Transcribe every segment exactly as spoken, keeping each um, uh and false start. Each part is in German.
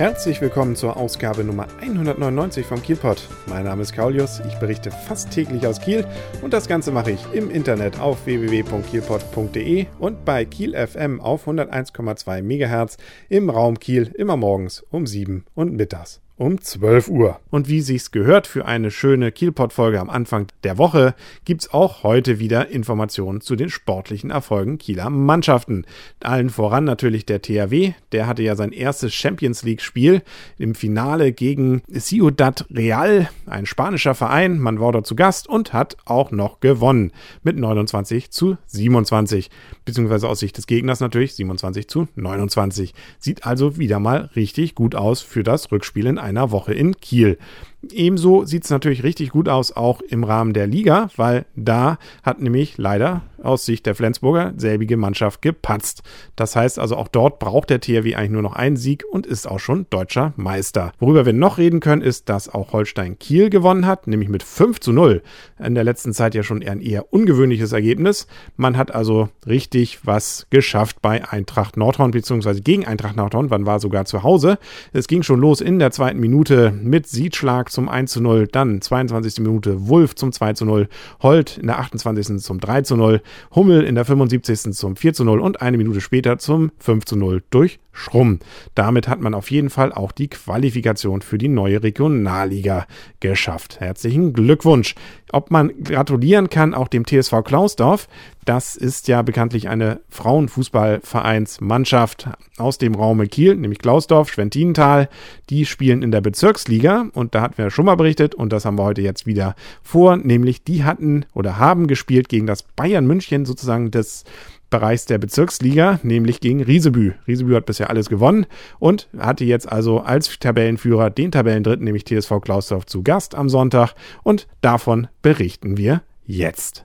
Herzlich willkommen zur Ausgabe Nummer hundertneunundneunzig vom Kielpot. Mein Name ist Kaulius, ich berichte fast täglich aus Kiel und das Ganze mache ich im Internet auf w w w punkt kielpot punkt d e und bei Kiel F M auf hunderteins Komma zwei Megahertz im Raum Kiel immer morgens um sieben und mittags um zwölf Uhr. Und wie sich's gehört für eine schöne Kielpot-Folge am Anfang der Woche, gibt's auch heute wieder Informationen zu den sportlichen Erfolgen Kieler Mannschaften. Allen voran natürlich der T H W, der hatte ja sein erstes Champions-League-Spiel im Finale gegen Ciudad Real, ein spanischer Verein. Man war dort zu Gast und hat auch noch gewonnen mit neunundzwanzig zu siebenundzwanzig, beziehungsweise aus Sicht des Gegners natürlich siebenundzwanzig zu neunundzwanzig. Sieht also wieder mal richtig gut aus für das Rückspiel in einer Woche in Kiel. Ebenso sieht es natürlich richtig gut aus, auch im Rahmen der Liga, weil da hat nämlich leider aus Sicht der Flensburger selbige Mannschaft gepatzt. Das heißt also, auch dort braucht der T H W eigentlich nur noch einen Sieg und ist auch schon deutscher Meister. Worüber wir noch reden können, ist, dass auch Holstein Kiel gewonnen hat, nämlich mit fünf zu null. In der letzten Zeit ja schon eher ein eher ungewöhnliches Ergebnis. Man hat also richtig was geschafft bei Eintracht Nordhorn, beziehungsweise gegen Eintracht Nordhorn. Man war sogar zu Hause. Es ging schon los in der zweiten Minute mit Siedschlag zum eins zu null, dann zweiundzwanzigste Minute Wulff zum zwei zu null, Holt in der achtundzwanzigsten zum drei zu null, Hummel in der fünfundsiebzigsten zum vier zu null und eine Minute später zum fünf zu null durch Schrumm. Damit hat man auf jeden Fall auch die Qualifikation für die neue Regionalliga geschafft. Herzlichen Glückwunsch. Ob man gratulieren kann, auch dem T S V Klausdorf, das ist ja bekanntlich eine Frauenfußballvereinsmannschaft aus dem Raume Kiel, nämlich Klausdorf, Schwentinental. Die spielen in der Bezirksliga und da hatten wir schon mal berichtet und das haben wir heute jetzt wieder vor, nämlich die hatten oder haben gespielt gegen das Bayern München sozusagen des Bereichs der Bezirksliga, nämlich gegen Riesebü. Riesebü hat bisher alles gewonnen und hatte jetzt also als Tabellenführer den Tabellendritten, nämlich T S V Klausdorf, zu Gast am Sonntag und davon berichten wir jetzt.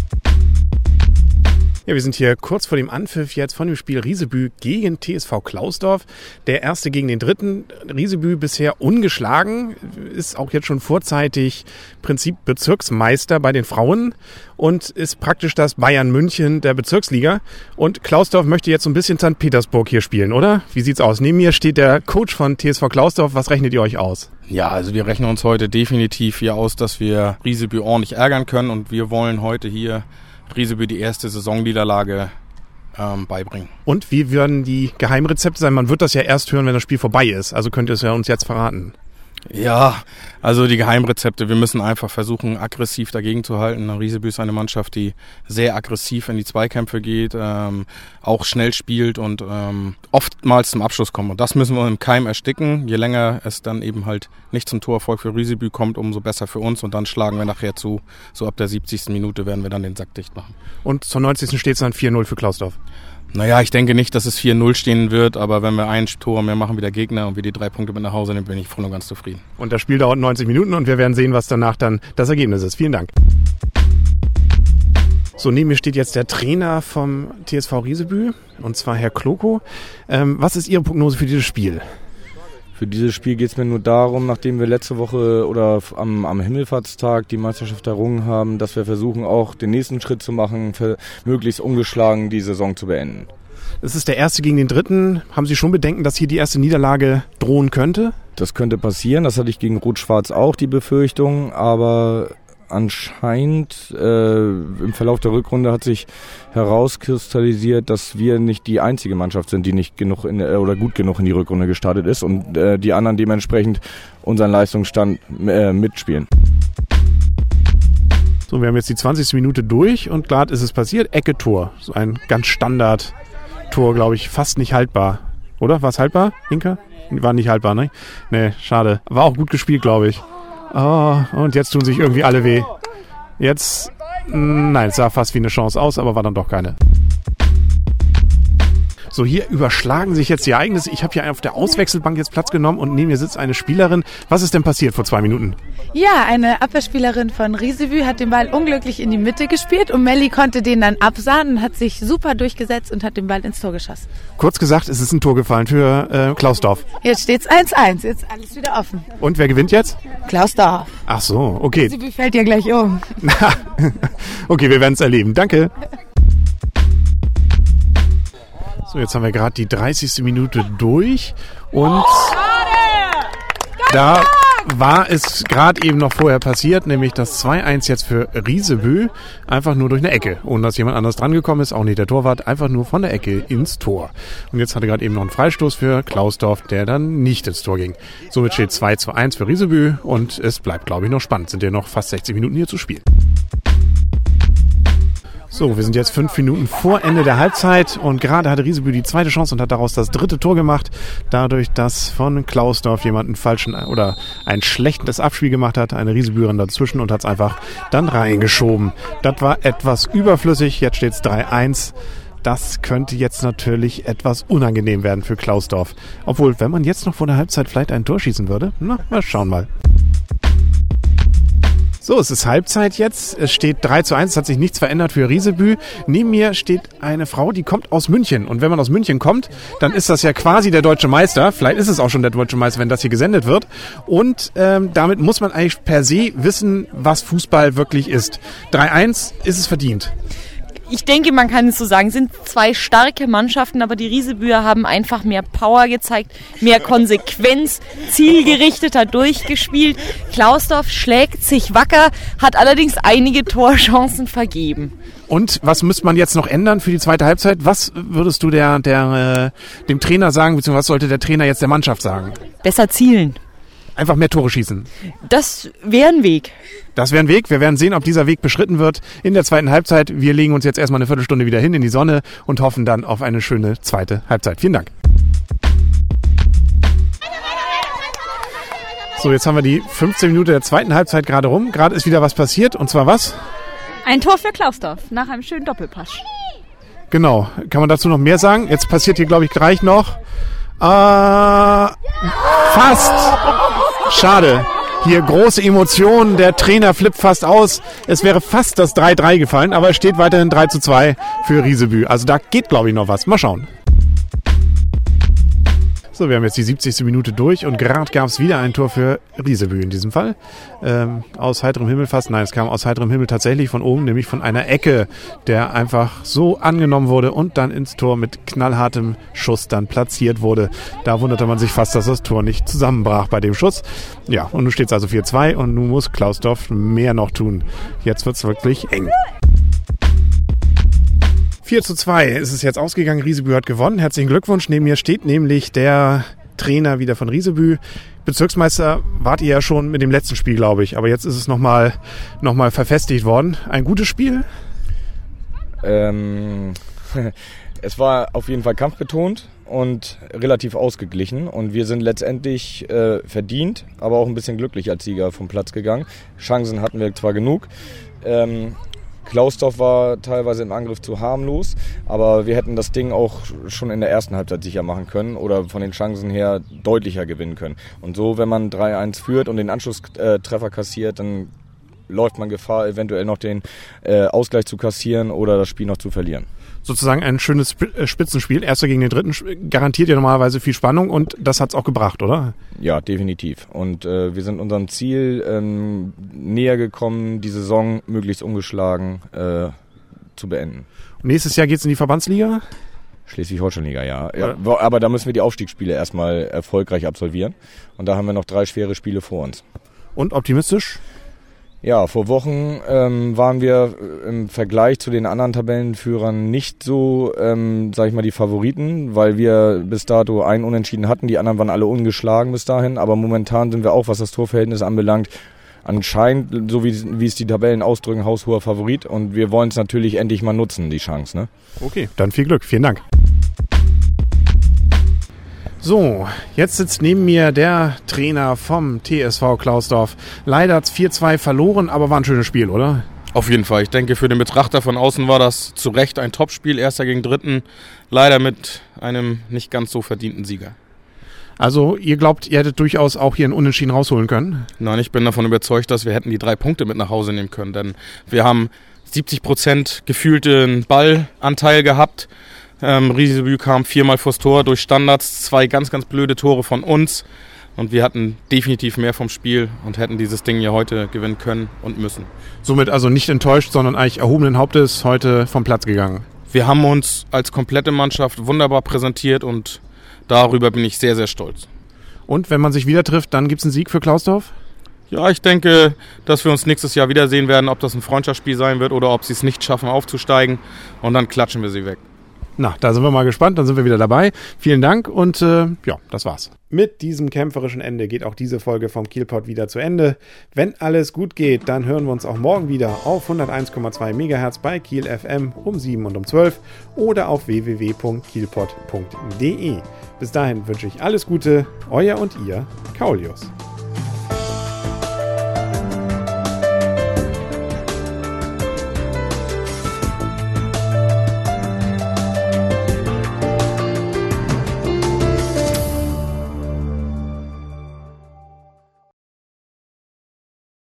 Ja, wir sind hier kurz vor dem Anpfiff jetzt von dem Spiel Riesebü gegen T S V Klausdorf. Der erste gegen den dritten. Riesebü bisher ungeschlagen, ist auch jetzt schon vorzeitig Prinzip Bezirksmeister bei den Frauen und ist praktisch das Bayern München der Bezirksliga. Und Klausdorf möchte jetzt so ein bisschen Sankt Petersburg hier spielen, oder? Wie sieht's aus? Neben mir steht der Coach von T S V Klausdorf. Was rechnet ihr euch aus? Ja, also wir rechnen uns heute definitiv hier aus, dass wir Riesebü ordentlich ärgern können und wir wollen heute hier Riesebü die erste Saisonniederlage ähm, beibringen. Und wie werden die Geheimrezepte sein? Man wird das ja erst hören, wenn das Spiel vorbei ist. Also könnt ihr es ja uns jetzt verraten. Ja, also die Geheimrezepte. Wir müssen einfach versuchen, aggressiv dagegen zu halten. Riesebü ist eine Mannschaft, die sehr aggressiv in die Zweikämpfe geht, ähm, auch schnell spielt und ähm, oftmals zum Abschluss kommt. Und das müssen wir im Keim ersticken. Je länger es dann eben halt nicht zum Torerfolg für Riesebü kommt, umso besser für uns. Und dann schlagen wir nachher zu. So ab der siebzigsten Minute werden wir dann den Sack dicht machen. Und zur neunzigsten steht es dann vier null für Klausdorf. Naja, ich denke nicht, dass es vier null stehen wird, aber wenn wir ein Tor mehr machen wie der Gegner und wir die drei Punkte mit nach Hause nehmen, bin ich voll und ganz zufrieden. Und das Spiel dauert neunzig Minuten und wir werden sehen, was danach dann das Ergebnis ist. Vielen Dank. So, neben mir steht jetzt der Trainer vom T S V Riesebü, und zwar Herr Kloko. Ähm, was ist Ihre Prognose für dieses Spiel? Für dieses Spiel geht es mir nur darum, nachdem wir letzte Woche oder am, am Himmelfahrtstag die Meisterschaft errungen haben, dass wir versuchen, auch den nächsten Schritt zu machen, für möglichst ungeschlagen die Saison zu beenden. Es ist der erste gegen den dritten. Haben Sie schon Bedenken, dass hier die erste Niederlage drohen könnte? Das könnte passieren. Das hatte ich gegen Rot-Schwarz auch, die Befürchtung. Aber anscheinend äh, im Verlauf der Rückrunde hat sich herauskristallisiert, dass wir nicht die einzige Mannschaft sind, die nicht genug in, äh, oder gut genug in die Rückrunde gestartet ist und äh, die anderen dementsprechend unseren Leistungsstand äh, mitspielen. So, wir haben jetzt die zwanzigste Minute durch und gerade ist es passiert. Ecke-Tor. So ein ganz Standard-Tor, glaube ich, fast nicht haltbar. Oder? War es haltbar, Inka? War nicht haltbar, ne? Nee, schade. War auch gut gespielt, glaube ich. Oh, und jetzt tun sich irgendwie alle weh. Jetzt, nein, es sah fast wie eine Chance aus, aber war dann doch keine. So, hier überschlagen sich jetzt die Ereignisse. Ich habe hier auf der Auswechselbank jetzt Platz genommen und neben mir sitzt eine Spielerin. Was ist denn passiert vor zwei Minuten? Ja, eine Abwehrspielerin von Riesebü hat den Ball unglücklich in die Mitte gespielt und Melli konnte den dann absahnen und hat sich super durchgesetzt und hat den Ball ins Tor geschossen. Kurz gesagt, es ist ein Tor gefallen für äh, Klausdorf. Jetzt steht's eins eins, jetzt alles wieder offen. Und wer gewinnt jetzt? Klausdorf. Ach so, okay. Riesebü fällt ja gleich um. Okay, wir werden es erleben. Danke. So, jetzt haben wir gerade die dreißigste Minute durch und Da war es gerade eben noch vorher passiert, nämlich das zwei eins jetzt für Riesebü, einfach nur durch eine Ecke, ohne dass jemand anders drangekommen ist, auch nicht der Torwart, einfach nur von der Ecke ins Tor. Und jetzt hatte gerade eben noch einen Freistoß für Klausdorf, der dann nicht ins Tor ging. Somit steht zwei zu eins für Riesebü und es bleibt, glaube ich, noch spannend. Sind ja noch fast sechzig Minuten hier zu spielen. So, wir sind jetzt fünf Minuten vor Ende der Halbzeit und gerade hatte Riesebü die zweite Chance und hat daraus das dritte Tor gemacht, dadurch, dass von Klausdorf jemand einen falschen oder ein schlechtes Abspiel gemacht hat, eine Riesebürin dazwischen und hat es einfach dann reingeschoben. Das war etwas überflüssig, jetzt steht es drei eins. Das könnte jetzt natürlich etwas unangenehm werden für Klausdorf. Obwohl, wenn man jetzt noch vor der Halbzeit vielleicht ein Tor schießen würde, na, mal schauen mal. So, es ist Halbzeit jetzt. Es steht drei zu eins. Es hat sich nichts verändert für Riesebü. Neben mir steht eine Frau, die kommt aus München. Und wenn man aus München kommt, dann ist das ja quasi der deutsche Meister. Vielleicht ist es auch schon der deutsche Meister, wenn das hier gesendet wird. Und ähm, damit muss man eigentlich per se wissen, was Fußball wirklich ist. drei eins ist es verdient. Ich denke, man kann es so sagen, es sind zwei starke Mannschaften, aber die Riesebüer haben einfach mehr Power gezeigt, mehr Konsequenz, zielgerichteter durchgespielt. Klausdorf schlägt sich wacker, hat allerdings einige Torchancen vergeben. Und was müsste man jetzt noch ändern für die zweite Halbzeit? Was würdest du der, der, äh, dem Trainer sagen, beziehungsweise was sollte der Trainer jetzt der Mannschaft sagen? Besser zielen. Einfach mehr Tore schießen. Das wäre ein Weg. Das wäre ein Weg. Wir werden sehen, ob dieser Weg beschritten wird in der zweiten Halbzeit. Wir legen uns jetzt erstmal eine Viertelstunde wieder hin in die Sonne und hoffen dann auf eine schöne zweite Halbzeit. Vielen Dank. So, jetzt haben wir die fünfzehn Minuten der zweiten Halbzeit gerade rum. Gerade ist wieder was passiert. Und zwar was? Ein Tor für Klausdorf nach einem schönen Doppelpass. Genau. Kann man dazu noch mehr sagen? Jetzt passiert hier, glaube ich, gleich noch. Äh, fast. Schade. Hier große Emotionen. Der Trainer flippt fast aus. Es wäre fast das drei drei gefallen, aber es steht weiterhin drei zu zwei für Riesebü. Also da geht, glaube ich, noch was. Mal schauen. So, wir haben jetzt die siebzigste Minute durch und gerade gab es wieder ein Tor für Riesebü in diesem Fall. Ähm, aus heiterem Himmel fast. Nein, es kam aus heiterem Himmel tatsächlich von oben, nämlich von einer Ecke, der einfach so angenommen wurde und dann ins Tor mit knallhartem Schuss dann platziert wurde. Da wunderte man sich fast, dass das Tor nicht zusammenbrach bei dem Schuss. Ja, und nun steht es also vier zwei und nun muss Klausdorf mehr noch tun. Jetzt wird es wirklich eng. vier zu zwei ist es jetzt ausgegangen. Riesebü hat gewonnen. Herzlichen Glückwunsch. Neben mir steht nämlich der Trainer wieder von Riesebü. Bezirksmeister wart ihr ja schon mit dem letzten Spiel, glaube ich. Aber jetzt ist es nochmal noch mal verfestigt worden. Ein gutes Spiel? Ähm, es war auf jeden Fall kampfbetont und relativ ausgeglichen. Und wir sind letztendlich äh, verdient, aber auch ein bisschen glücklich als Sieger vom Platz gegangen. Chancen hatten wir zwar genug. Ähm, Klausdorf war teilweise im Angriff zu harmlos, aber wir hätten das Ding auch schon in der ersten Halbzeit sicher machen können oder von den Chancen her deutlicher gewinnen können. Und so, wenn man drei eins führt und den Anschlusstreffer kassiert, dann läuft man Gefahr, eventuell noch den äh, Ausgleich zu kassieren oder das Spiel noch zu verlieren. Sozusagen ein schönes Spitzenspiel, erster gegen den dritten, garantiert ja normalerweise viel Spannung und das hat's auch gebracht, oder? Ja, definitiv. Und äh, wir sind unserem Ziel ähm, näher gekommen, die Saison möglichst ungeschlagen äh, zu beenden. Und nächstes Jahr geht's in die Verbandsliga? Schleswig-Holstein-Liga, ja. ja. Aber da müssen wir die Aufstiegsspiele erstmal erfolgreich absolvieren und da haben wir noch drei schwere Spiele vor uns. Und optimistisch? Ja, vor Wochen ähm, waren wir im Vergleich zu den anderen Tabellenführern nicht so, ähm, sag ich mal, die Favoriten, weil wir bis dato einen Unentschieden hatten. Die anderen waren alle ungeschlagen bis dahin. Aber momentan sind wir auch, was das Torverhältnis anbelangt, anscheinend, so wie, wie es die Tabellen ausdrücken, haushoher Favorit. Und wir wollen es natürlich endlich mal nutzen, die Chance, ne? Okay, dann viel Glück. Vielen Dank. So, jetzt sitzt neben mir der Trainer vom T S V Klausdorf. Leider hat es vier zwei verloren, aber war ein schönes Spiel, oder? Auf jeden Fall. Ich denke, für den Betrachter von außen war das zu Recht ein Topspiel. Erster gegen Dritten. Leider mit einem nicht ganz so verdienten Sieger. Also ihr glaubt, ihr hättet durchaus auch hier einen Unentschieden rausholen können? Nein, ich bin davon überzeugt, dass wir hätten die drei Punkte mit nach Hause nehmen können. Denn wir haben siebzig Prozent gefühlten Ballanteil gehabt. Ähm, Riesebü kam viermal vors Tor durch Standards, zwei ganz, ganz blöde Tore von uns. Und wir hatten definitiv mehr vom Spiel und hätten dieses Ding ja heute gewinnen können und müssen. Somit also nicht enttäuscht, sondern eigentlich erhobenen Hauptes heute vom Platz gegangen. Wir haben uns als komplette Mannschaft wunderbar präsentiert und darüber bin ich sehr, sehr stolz. Und wenn man sich wieder trifft, dann gibt es einen Sieg für Klausdorf? Ja, ich denke, dass wir uns nächstes Jahr wiedersehen werden, ob das ein Freundschaftsspiel sein wird oder ob sie es nicht schaffen aufzusteigen. Und dann klatschen wir sie weg. Na, da sind wir mal gespannt, dann sind wir wieder dabei. Vielen Dank und äh, ja, das war's. Mit diesem kämpferischen Ende geht auch diese Folge vom Kielpot wieder zu Ende. Wenn alles gut geht, dann hören wir uns auch morgen wieder auf hunderteins Komma zwei Megahertz bei Kiel F M um sieben und um zwölf oder auf w w w punkt kielpot punkt d e. Bis dahin wünsche ich alles Gute, euer und ihr, Kaulius.